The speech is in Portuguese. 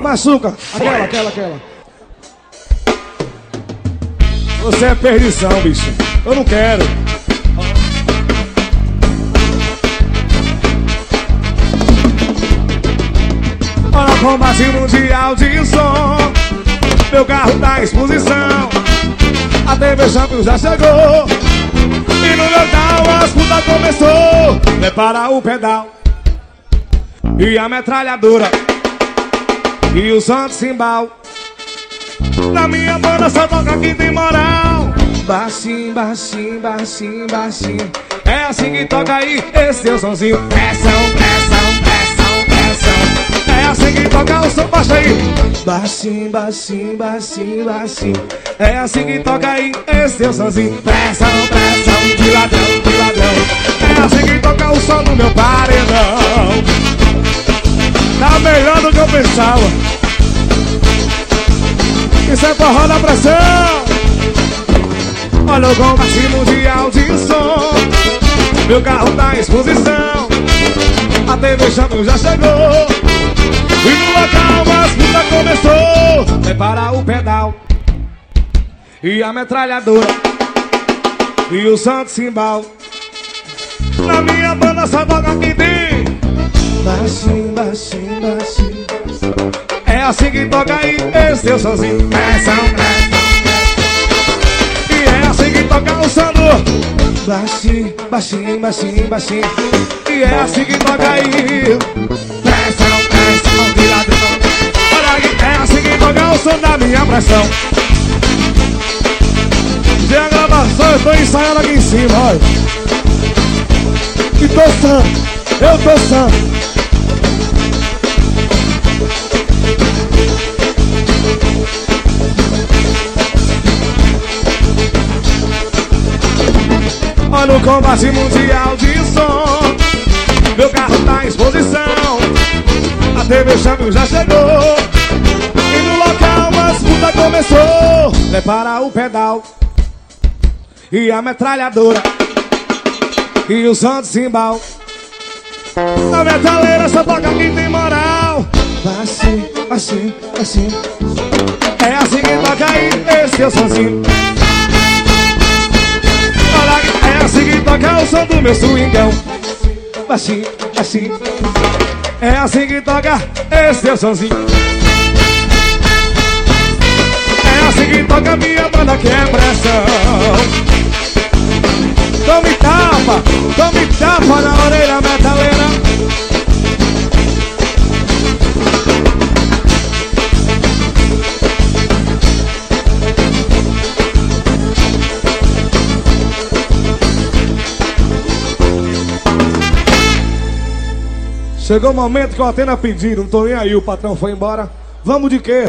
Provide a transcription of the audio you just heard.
Machuca, aquela. Você é perdição, bicho. Eu não quero. Olha o combate mundial de som. Meu carro tá em exposição. A TV Champions já chegou. E no local as putas começou. Prepara o pedal e a metralhadora e o som de cimbal. Na minha banda só toca quem tem moral. Baixinho, baixinho, baixinho, baixinho. É assim que toca aí esse teu sonzinho. Pressão, pressão, pressão, pressão. É assim que toca o som, baixa aí. Baixinho, baixinho, baixinho, baixinho. É assim que toca aí esse teu sonzinho. Pressão, pressão, de ladrão, de ladrão. É assim que toca o som do meu paredão. Tá melhor do que eu pensava. Isso é forró da pressão. Olha o combate mundial de som. Meu carro tá em exposição. A TV Champions já chegou. E no local as putas começou. Prepara o pedal e a metralhadora e o som de cimbal. Na minha banda só toca quem tem. Baixinho, baixinho, baixinho. É assim que toca aí esse teu sozinho. Pressão, pressão, pressão. E é assim que toca o som do baixinho, baixinho, baixinho, baixinho. E é assim que toca aí pressão, pressão, de ladrão. Olha aqui, é assim que toca o som da minha pressão. Tem a gravação, eu tô ensaiando aqui em cima, olha. E tô santo, eu tô santo. Olha o combate mundial de som. Meu carro tá em exposição. A TV Champions já chegou. E no local as putas começou. Prepara o pedal e a metralhadora e o som de cimbal. Na metaleira só toca quem tem moral. Assim, assim, assim. É assim que toca aí esse teu sonzinho. É assim que toca o som do meu swingão. Baixinho, baixinho. É assim que toca esse teu sonzinho. É assim que toca minha banda que é pressão. Tome tapa na orelha metaleira. Chegou o momento que eu atendo a pedir, não tô nem aí, o patrão foi embora. Vamos de quê?